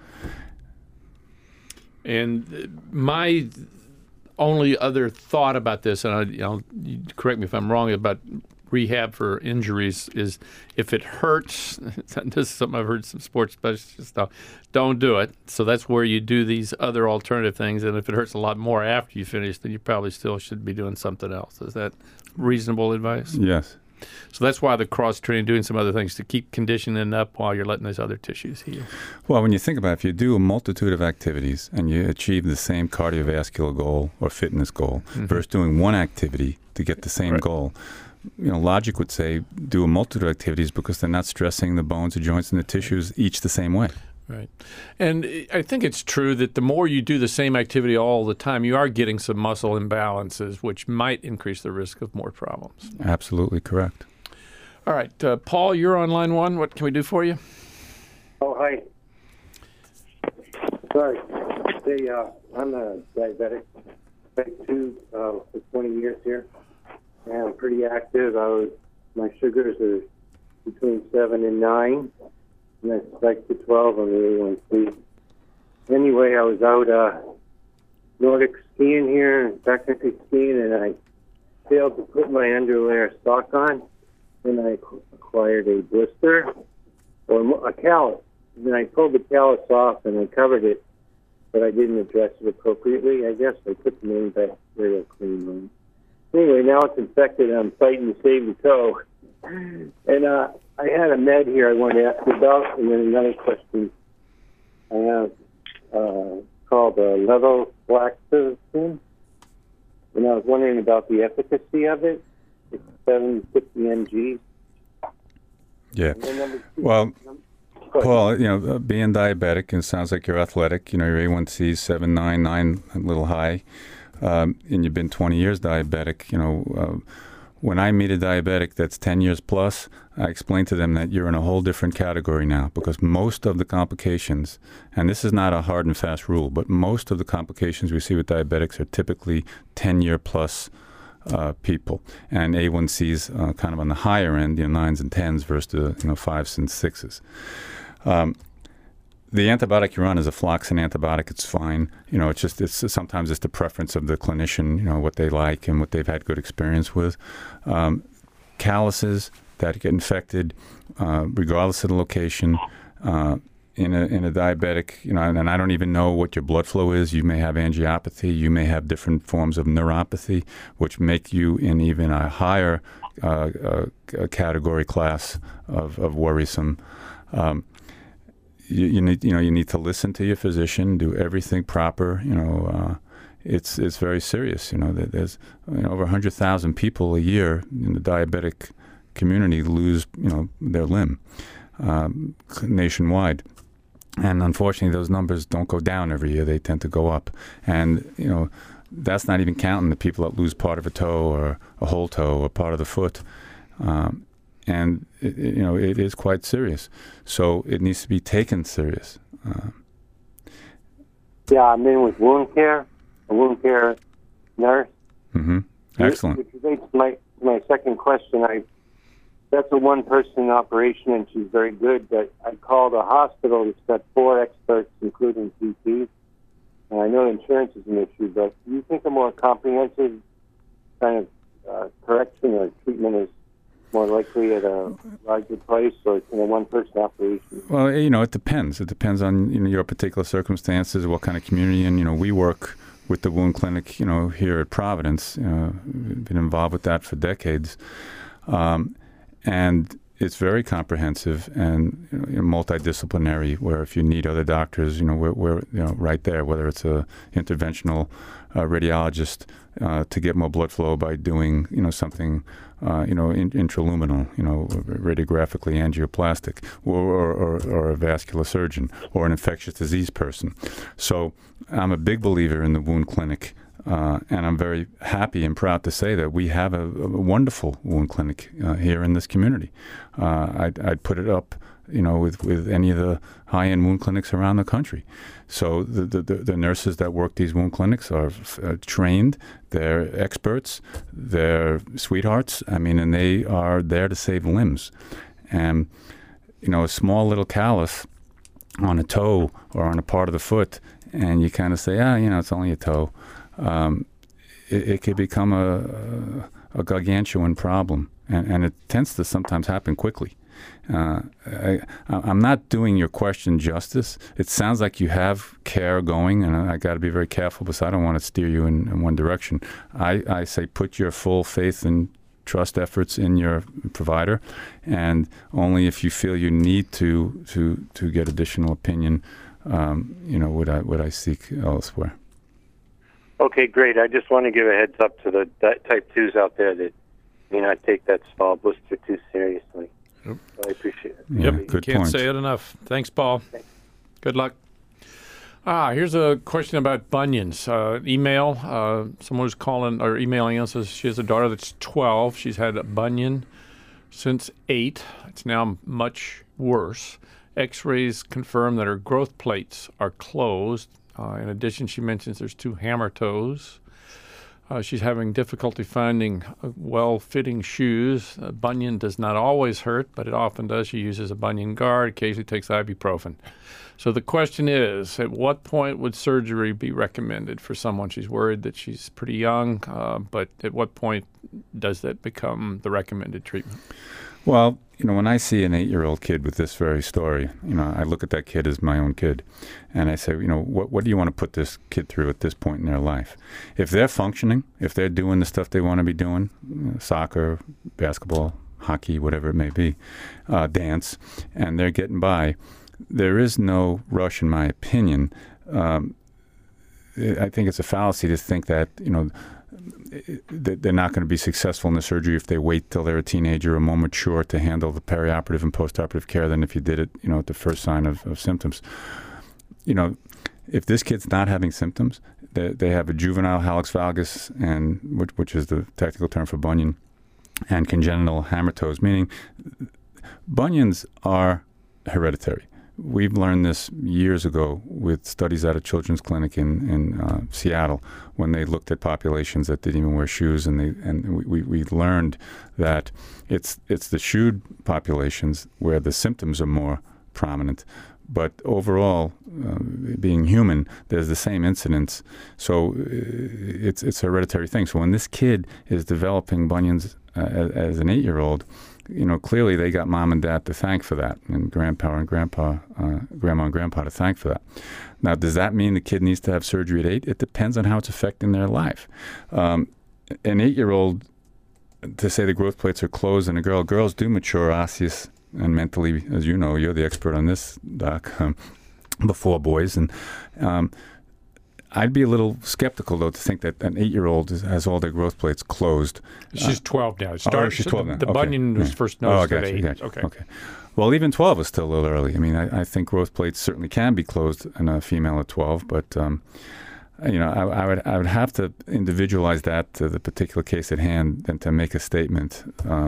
Speaker 1: And my only other thought about this, and you correct me if I'm wrong, about rehab for injuries is if it hurts, this is something I've heard some sports specialists stuff, don't do it. So that's where you do these other alternative things. And if it hurts a lot more after you finish, then you probably still should be doing something else. Is that reasonable advice?
Speaker 2: Yes.
Speaker 1: So that's why the cross-training, doing some other things to keep conditioning up while you're letting those other tissues heal.
Speaker 2: Well, when you think about it, if you do a multitude of activities and you achieve the same cardiovascular goal or fitness goal versus doing one activity to get the same goal, logic would say do a multitude of activities because they're not stressing the bones, the joints, and the tissues each the same way.
Speaker 1: Right. And I think it's true that the more you do the same activity all the time, you are getting some muscle imbalances, which might increase the risk of more problems.
Speaker 2: Absolutely correct.
Speaker 1: All right. Paul, you're on line one. What can we do for you?
Speaker 5: Oh, hi. Sorry. I'm a diabetic, type 2 for 20 years here. And I'm pretty active. My sugars are between 7 and 9. And that's like to 12 on the A1C. Anyway, I was out Nordic skiing here, backcountry skiing, and I failed to put my underlayer sock on. And I acquired a blister or a callus. And then I pulled the callus off and I covered it, but I didn't address it appropriately. I guess I put the antibacterial cream on. Anyway, now it's infected and I'm fighting to save the toe. And I had a med here I wanted to ask you about, and then another question I have called levofloxacin. And I was wondering about the efficacy of it. It's 750 mg.
Speaker 2: Yeah. Well, Paul, being diabetic, and it sounds like you're athletic, your A1C is 7, 9, 9, a little high, and you've been 20 years diabetic, when I meet a diabetic that's 10 years plus, I explain to them that you're in a whole different category now because most of the complications, and this is not a hard and fast rule, but most of the complications we see with diabetics are typically 10-year plus people, and A1C's kind of on the higher end, 9s and 10s versus the 5s and 6s. The antibiotic you're on is a Floxin antibiotic. It's fine. Sometimes it's the preference of the clinician, what they like and what they've had good experience with. Calluses that get infected, regardless of the location, in a diabetic, and I don't even know what your blood flow is. You may have angiopathy. You may have different forms of neuropathy, which make you in even a higher category class of worrisome. You need to listen to your physician, do everything proper. It's very serious. There's over 100,000 people a year in the diabetic community lose their limb nationwide, and unfortunately those numbers don't go down every year. They tend to go up, and that's not even counting the people that lose part of a toe or a whole toe or part of the foot. And it is quite serious, so it needs to be taken serious.
Speaker 5: Yeah, I'm in with wound care, a wound care nurse.
Speaker 2: Mm-hmm. Excellent.
Speaker 5: Which relates to my second question. That's a one-person operation, and she's very good. But I called a hospital that's got 4 experts, including PTs. And I know insurance is an issue, but do you think a more comprehensive kind of correction or treatment is more likely at a larger place or in a one-person operation?
Speaker 2: Well, it depends. It depends on your particular circumstances, what kind of community. And we work with the wound clinic, here at Providence. Been involved with that for decades. And it's very comprehensive and multidisciplinary, where if you need other doctors, we're right there, whether it's a interventional radiologist to get more blood flow by doing, something, intraluminal, radiographically angioplastic, or a vascular surgeon, or an infectious disease person. So I'm a big believer in the wound clinic. And I'm very happy and proud to say that we have a wonderful wound clinic here in this community. I'd put it up, with any of the high-end wound clinics around the country. So the nurses that work these wound clinics are trained. They're experts. They're sweethearts. And they are there to save limbs. And a small little callus on a toe or on a part of the foot, and you kind of say, it's only a toe. It could become a gargantuan problem, and it tends to sometimes happen quickly. I'm not doing your question justice. It sounds like you have care going, and I got to be very careful because I don't want to steer you in one direction. I say put your full faith and trust efforts in your provider, and only if you feel you need to get additional opinion, would I seek elsewhere.
Speaker 5: Okay, great. I just want to give a heads up to the type 2s out there that may not take that small blister too seriously. Yep. So I appreciate it.
Speaker 1: Yep,
Speaker 2: good
Speaker 1: can't
Speaker 2: point.
Speaker 1: say it enough. Thanks, Paul.
Speaker 5: Thanks.
Speaker 1: Good luck. Here's a question about bunions. Email. Someone was calling or emailing us. Says she has a daughter that's 12. She's had a bunion since 8. It's now much worse. X-rays confirm that her growth plates are closed. In addition, she mentions there's 2 hammer toes. She's having difficulty finding well-fitting shoes. A bunion does not always hurt, but it often does. She uses a bunion guard, occasionally takes ibuprofen. So the question is, at what point would surgery be recommended for someone? She's worried that she's pretty young, but at what point does that become the recommended treatment?
Speaker 2: Well, when I see an 8-year-old kid with this very story, I look at that kid as my own kid. And I say, what do you want to put this kid through at this point in their life? If they're functioning, if they're doing the stuff they want to be doing, soccer, basketball, hockey, whatever it may be, dance, and they're getting by, there is no rush, in my opinion. I think it's a fallacy to think that, they're not going to be successful in the surgery if they wait till they're a teenager or more mature to handle the perioperative and postoperative care than if you did it, at the first sign of symptoms. If this kid's not having symptoms, they have a juvenile hallux valgus, and which is the technical term for bunion, and congenital hammer toes, meaning bunions are hereditary. We've learned this years ago with studies at a children's clinic in Seattle when they looked at populations that didn't even wear shoes, and we learned that it's the shoed populations where the symptoms are more prominent. But overall, being human, there's the same incidence. So it's a hereditary thing. So when this kid is developing bunions as an 8-year-old, clearly they got mom and dad to thank for that, and grandma and grandpa to thank for that. Now, does that mean the kid needs to have surgery at 8? It depends on how it's affecting their life. An 8-year-old, to say the growth plates are closed in a girls do mature osseous and mentally, as you know, you're the expert on this, Doc, before boys. And I'd be a little skeptical, though, to think that an 8-year-old has all their growth plates closed.
Speaker 1: She's 12 now.
Speaker 2: She's 12 now.
Speaker 1: The bunion was first noticed at 8.
Speaker 2: Okay. Well, even 12 is still a little early. I mean, I think growth plates certainly can be closed in a female at 12, but I would have to individualize that to the particular case at hand and to make a statement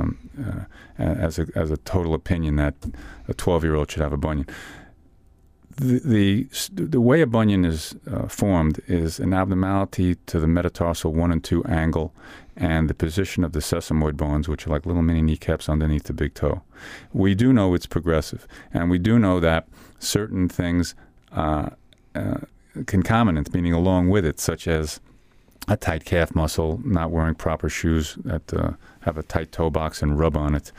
Speaker 2: as a total opinion that a 12-year-old should have a bunion. The way a bunion is formed is an abnormality to the metatarsal 1 and 2 angle and the position of the sesamoid bones, which are like little mini kneecaps underneath the big toe. We do know it's progressive, and we do know that certain things concomitant, meaning along with it, such as a tight calf muscle, not wearing proper shoes that have a tight toe box and rub on it,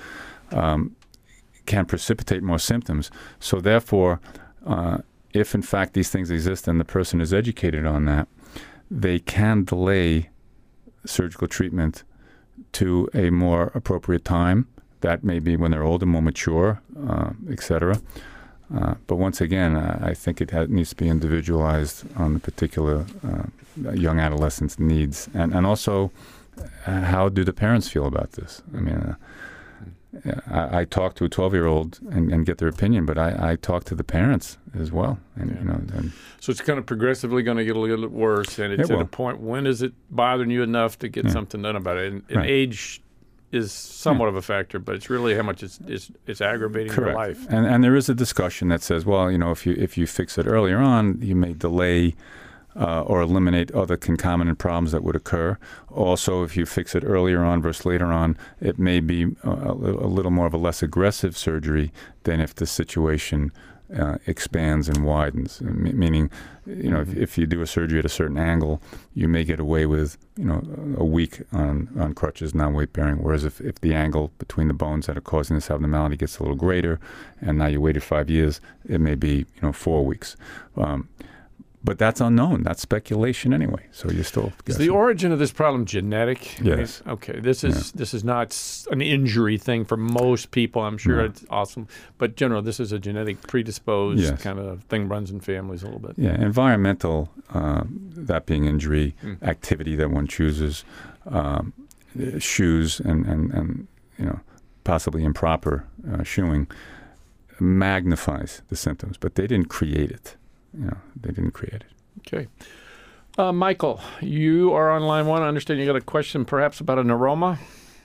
Speaker 2: can precipitate more symptoms. So therefore, if in fact these things exist and the person is educated on that, they can delay surgical treatment to a more appropriate time. That may be when they're older, more mature, et cetera. But once again, I think it needs to be individualized on the particular young adolescent's needs. And also, how do the parents feel about this? I mean, I talk to a 12-year-old and get their opinion, but I talk to the parents as well. And,
Speaker 1: so it's kind of progressively going to get a little worse, and it's at a point, when is it bothering you enough to get something done about it? And age is somewhat of a factor, but it's really how much it's aggravating your life.
Speaker 2: And there is a discussion that says, well, if you fix it earlier on, you may delay or eliminate other concomitant problems that would occur. Also, if you fix it earlier on versus later on, it may be a little more of a less aggressive surgery than if the situation expands and widens. Meaning, if you do a surgery at a certain angle, you may get away with, a week on crutches, non-weight bearing. Whereas if the angle between the bones that are causing this abnormality gets a little greater, and now you waited 5 years, it may be 4 weeks. But that's unknown. That's speculation anyway. So you're still guessing.
Speaker 1: Is the origin of this problem genetic?
Speaker 2: Yes.
Speaker 1: Okay. This is not an injury thing for most people. I'm sure it's awesome. But generally, this is a genetic predisposed kind of thing, runs in families a little bit.
Speaker 2: Yeah. Environmental, that being injury, activity that one chooses, shoes and possibly improper shoeing magnifies the symptoms. But they didn't create it. They didn't create it.
Speaker 1: Okay. Michael, you are on line one. I understand you got a question perhaps about a neuroma.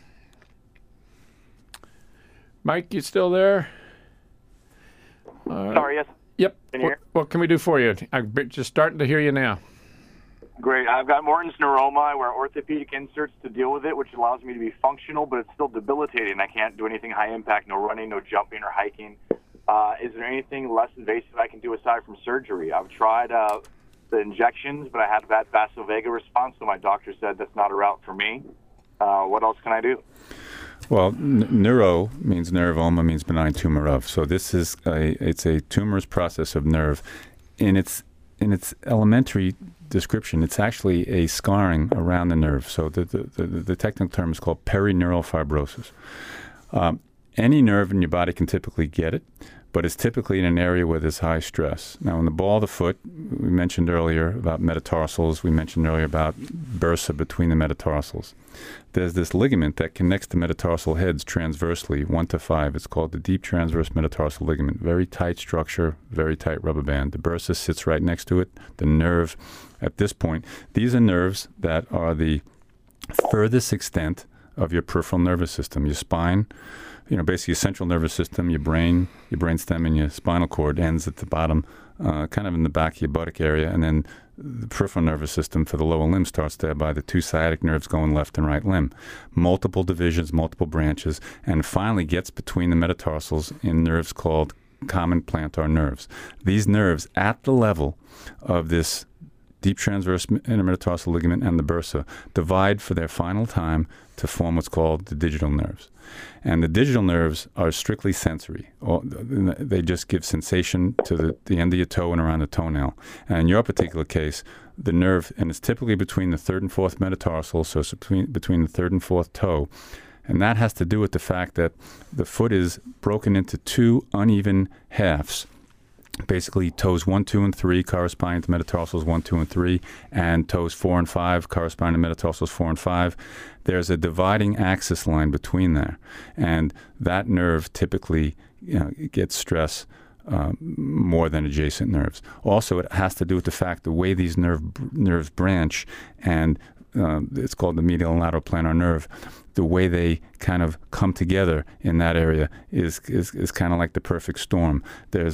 Speaker 1: Mike, you still there?
Speaker 6: Sorry, yes.
Speaker 1: Yep.
Speaker 6: Can you hear?
Speaker 1: What can we do for you? I'm just starting to hear you now.
Speaker 6: Great. I've got Morton's neuroma. I wear orthopedic inserts to deal with it, which allows me to be functional, but it's still debilitating. I can't do anything high impact, no running, no jumping or hiking. Is there anything less invasive I can do aside from surgery? I've tried the injections, but I had that vasovagal response, so my doctor said that's not a route for me. What else can I do?
Speaker 2: Well, neuro means nervoma, means benign tumor of. So this is it's a tumorous process of nerve. In its elementary description, it's actually a scarring around the nerve. So the technical term is called perineural fibrosis. Any nerve in your body can typically get it, but it's typically in an area where there's high stress. Now, in the ball of the foot, we mentioned earlier about metatarsals. We mentioned earlier about bursa between the metatarsals. There's this ligament that connects the metatarsal heads transversely, 1 to 5. It's called the deep transverse metatarsal ligament. Very tight structure, very tight rubber band. The bursa sits right next to it. The nerve, at this point, these are nerves that are the furthest extent of your peripheral nervous system, your spine. Basically your central nervous system, your brain stem, and your spinal cord ends at the bottom, kind of in the back of your buttock area, and then the peripheral nervous system for the lower limb starts there by the 2 sciatic nerves going left and right limb. Multiple divisions, multiple branches, and finally gets between the metatarsals in nerves called common plantar nerves. These nerves, at the level of this deep transverse intermetatarsal ligament and the bursa, divide for their final time to form what's called the digital nerves. And the digital nerves are strictly sensory. They just give sensation to the end of your toe and around the toenail. And in your particular case, the nerve, and it's typically between the 3rd and 4th metatarsal, so it's between the 3rd and 4th toe. And that has to do with the fact that the foot is broken into 2 uneven halves. Basically, toes 1, 2, and 3 corresponding to metatarsals 1, 2, and 3, and toes 4 and 5 corresponding to metatarsals 4 and 5. There's a dividing axis line between there, and that nerve typically gets stress more than adjacent nerves. Also, it has to do with the fact the way these nerves branch, and it's called the medial and lateral plantar nerve. The way they kind of come together in that area is kind of like the perfect storm. There's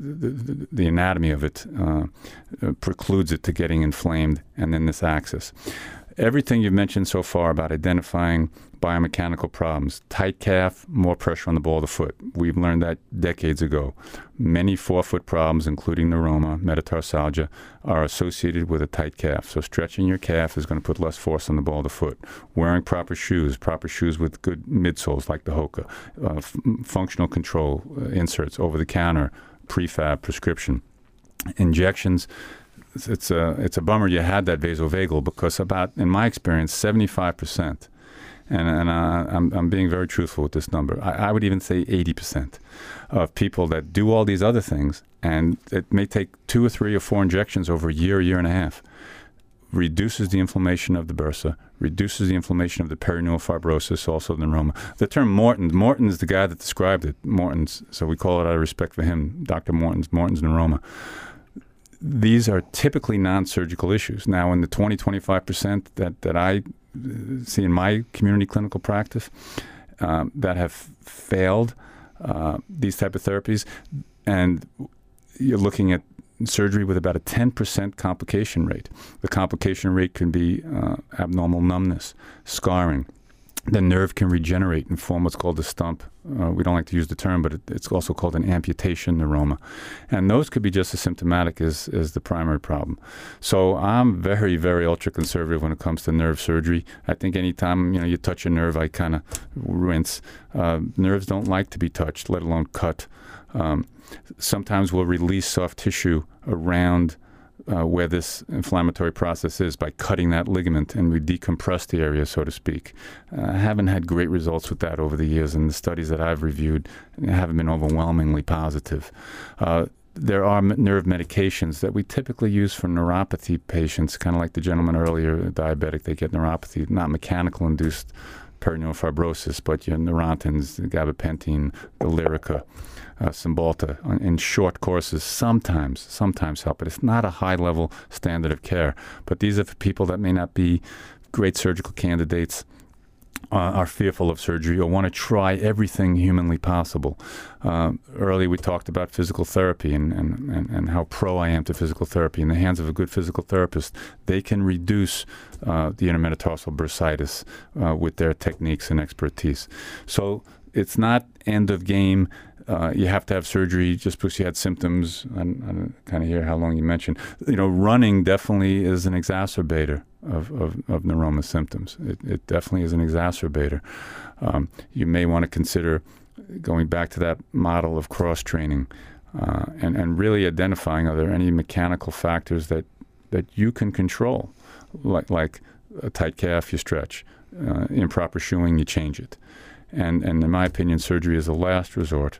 Speaker 2: the anatomy of it precludes it to getting inflamed, and then this axis. Everything you've mentioned so far about identifying biomechanical problems, tight calf, more pressure on the ball of the foot. We've learned that decades ago. Many forefoot problems, including neuroma, metatarsalgia, are associated with a tight calf. So stretching your calf is going to put less force on the ball of the foot. Wearing proper shoes with good midsoles like the Hoka, functional control inserts, over the counter, prefab, prescription. Injections, it's a bummer you had that vasovagal, because in my experience, 75%, and I'm being very truthful with this number, I would even say 80% of people that do all these other things, and it may take 2 or 3 or 4 injections over a year and a half, reduces the inflammation of the bursa, reduces the inflammation of the perineal fibrosis, also the neuroma. The term Morton is the guy that described it, Morton's, so we call it out of respect for him, Dr. Morton's neuroma. These are typically non-surgical issues. Now, in the 20-25% that I see in my community clinical practice that have failed these type of therapies, and you're looking at surgery with about a 10% complication rate. The complication rate can be abnormal numbness, scarring. The nerve can regenerate and form what's called a stump. We don't like to use the term, but it's also called an amputation neuroma. And those could be just as symptomatic as the primary problem. So I'm very, very ultra-conservative when it comes to nerve surgery. I think anytime you touch a nerve, I kind of rinse. Nerves don't like to be touched, let alone cut. Sometimes we'll release soft tissue around where this inflammatory process is by cutting that ligament, and we decompress the area, so to speak. I haven't had great results with that over the years, and the studies that I've reviewed haven't been overwhelmingly positive. There are nerve medications that we typically use for neuropathy patients, kind of like the gentleman earlier, diabetic, they get neuropathy, not mechanical-induced perineal fibrosis, but your Neurantins, the gabapentin, the Lyrica, Cymbalta, in short courses sometimes help, but it's not a high-level standard of care. But these are for people that may not be great surgical candidates, are fearful of surgery, or want to try everything humanly possible. Earlier we talked about physical therapy and how pro I am to physical therapy. In the hands of a good physical therapist, they can reduce the intermetatarsal bursitis with their techniques and expertise. So it's not end of game. You have to have surgery just because you had symptoms. I kind of hear how long you mentioned. Running definitely is an exacerbator of neuroma symptoms. It definitely is an exacerbator. You may want to consider going back to that model of cross-training and really identifying, are there any mechanical factors that you can control, like a tight calf, you stretch, improper shoeing, you change it. And in my opinion, surgery is a last resort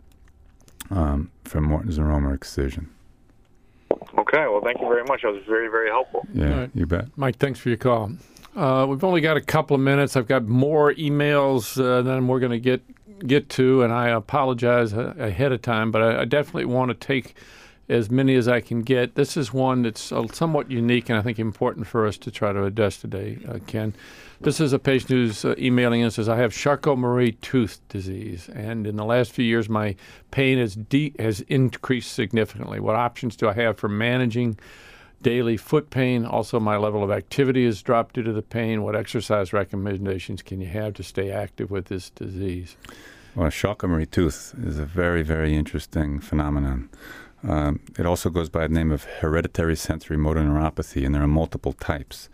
Speaker 2: for Morton's neuroma excision.
Speaker 6: Okay, well, thank you very much. That was very, very helpful.
Speaker 2: Yeah,
Speaker 1: right.
Speaker 2: You bet.
Speaker 1: Mike, thanks for your call. We've only got a couple of minutes. I've got more emails than we're going to get to, and I apologize ahead of time, but I definitely want to take as many as I can get. This is one that's somewhat unique and I think important for us to try to address today, Ken. This is a patient who's emailing and says, I have Charcot-Marie tooth disease, and in the last few years my pain has increased significantly. What options do I have for managing daily foot pain? Also, my level of activity has dropped due to the pain. What exercise recommendations can you have to stay active with this disease?
Speaker 2: Well, Charcot-Marie tooth is a very, very interesting phenomenon. It also goes by the name of hereditary sensory motor neuropathy, and there are multiple types.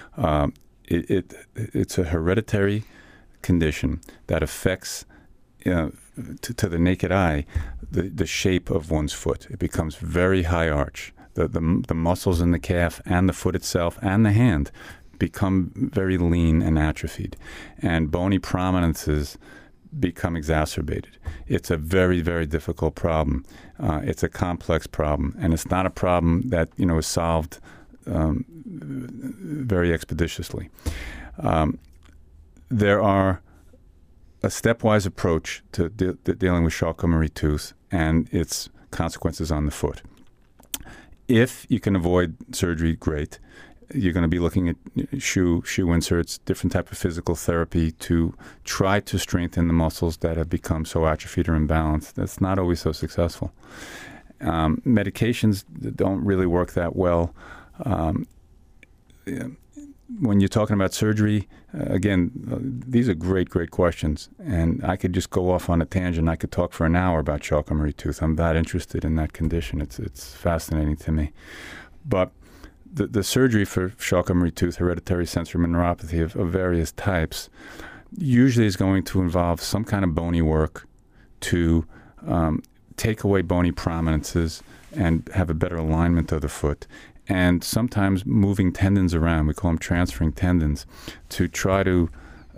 Speaker 2: It's a hereditary condition that affects, to the naked eye, the shape of one's foot. It becomes very high arch. The muscles in the calf and the foot itself and the hand become very lean and atrophied, and bony prominences become exacerbated. It's a very, very difficult problem. It's a complex problem, and it's not a problem that is solved very expeditiously. There are a stepwise approach to dealing with Charcot-Marie tooth and its consequences on the foot. If you can avoid surgery, great. You're going to be looking at shoe inserts, different type of physical therapy to try to strengthen the muscles that have become so atrophied or imbalanced. That's not always so successful. Medications don't really work that well. When you're talking about surgery, again, these are great questions, and I could just go off on a tangent. I could talk for an hour about Charcot-Marie tooth. I'm that interested in that condition. It's fascinating to me. But the surgery for Charcot-Marie tooth, hereditary sensory neuropathy of various types, usually is going to involve some kind of bony work to take away bony prominences and have a better alignment of the foot, and sometimes moving tendons around. We call them transferring tendons, to try to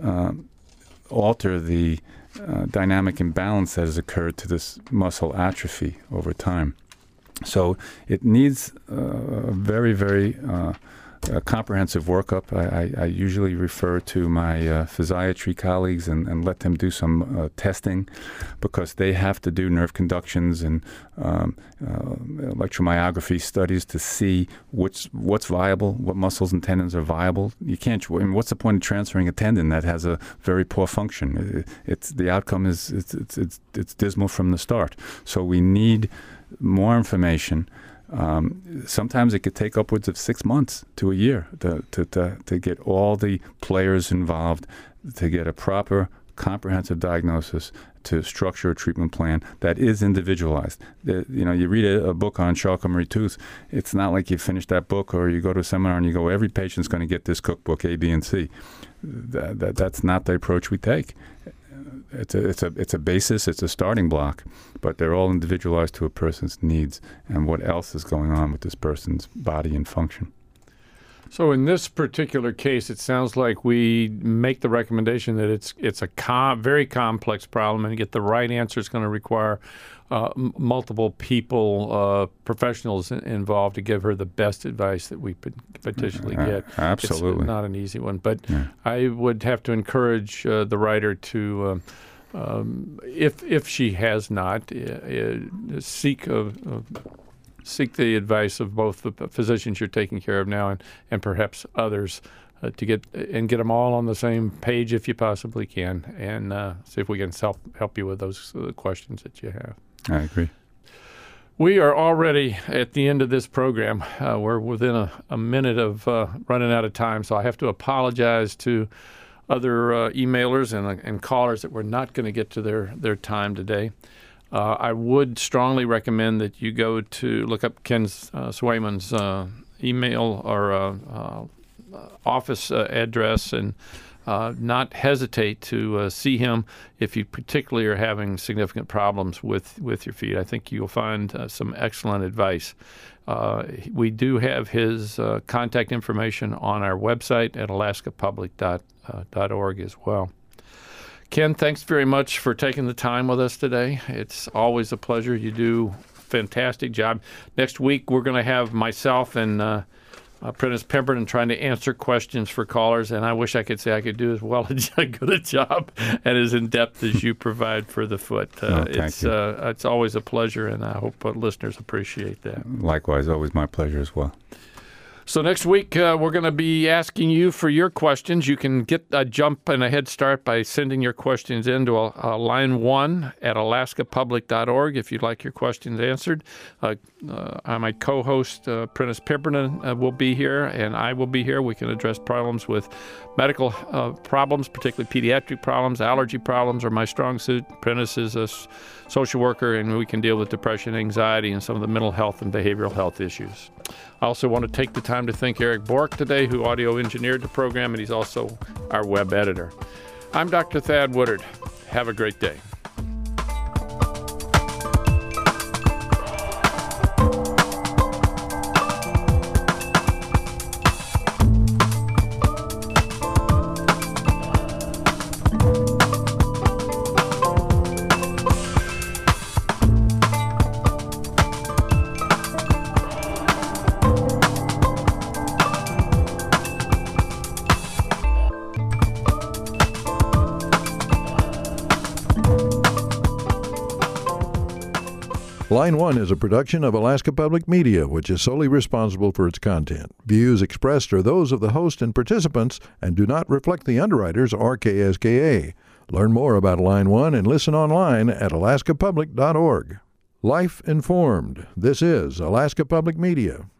Speaker 2: alter the dynamic imbalance that has occurred to this muscle atrophy over time. So it needs a very, very comprehensive workup. I usually refer to my physiatry colleagues and let them do some testing, because they have to do nerve conductions and electromyography studies to see what's viable, what muscles and tendons are viable. You can't. I mean, what's the point of transferring a tendon that has a very poor function? The outcome is it's dismal from the start. So we need more information. Sometimes it could take upwards of 6 months to a year to get all the players involved, to get a proper, comprehensive diagnosis, to structure a treatment plan that is individualized. You read a book on Charcot-Marie-Tooth, it's not like you finish that book or you go to a seminar and you go, every patient's going to get this cookbook, A, B, and C. That's not the approach we take. It's a basis, it's a starting block, but they're all individualized to a person's needs and what else is going on with this person's body and function.
Speaker 1: So in this particular case, it sounds like we make the recommendation that it's a very complex problem, and to get the right answer is going to require multiple people, professionals involved, to give her the best advice that we could potentially get.
Speaker 2: Absolutely.
Speaker 1: It's not an easy one, but I would have to encourage the writer to, if she has not, seek the advice of both the physicians you're taking care of now and perhaps others, to get them all on the same page if you possibly can, and see if we can help you with those questions that you have.
Speaker 2: I agree.
Speaker 1: We are already at the end of this program. We're within a minute of running out of time, so I have to apologize to other emailers and callers that we're not going to get to their time today. I would strongly recommend that you go to look up Ken Swayman's email or office address, and not hesitate to see him if you particularly are having significant problems with your feet. I think you'll find some excellent advice. We do have his contact information on our website at alaskapublic.org as well. Ken, thanks very much for taking the time with us today. It's always a pleasure. You do a fantastic job. Next week, we're going to have myself and Prentice Pemberton trying to answer questions for callers, and I wish I could say I could do as well a good a job and as in-depth as you provide for the foot.
Speaker 2: Thank you.
Speaker 1: It's always a pleasure, and I hope listeners appreciate that.
Speaker 2: Likewise, always my pleasure as well.
Speaker 1: So next week, we're going to be asking you for your questions. You can get a jump and a head start by sending your questions into line 1 at alaskapublic.org if you'd like your questions answered. My co-host, Prentice Pemberton, will be here, and I will be here. We can address problems with medical problems, particularly pediatric problems, allergy problems are my strong suit. Prentice is a social worker, and we can deal with depression, anxiety, and some of the mental health and behavioral health issues. I also want to take the time to thank Eric Bork today, who audio engineered the program, and he's also our web editor. I'm Dr. Thad Woodard. Have a great day.
Speaker 4: Line 1 is a production of Alaska Public Media, which is solely responsible for its content. Views expressed are those of the host and participants and do not reflect the underwriters or KSKA. Learn more about Line 1 and listen online at alaskapublic.org. Life Informed. This is Alaska Public Media.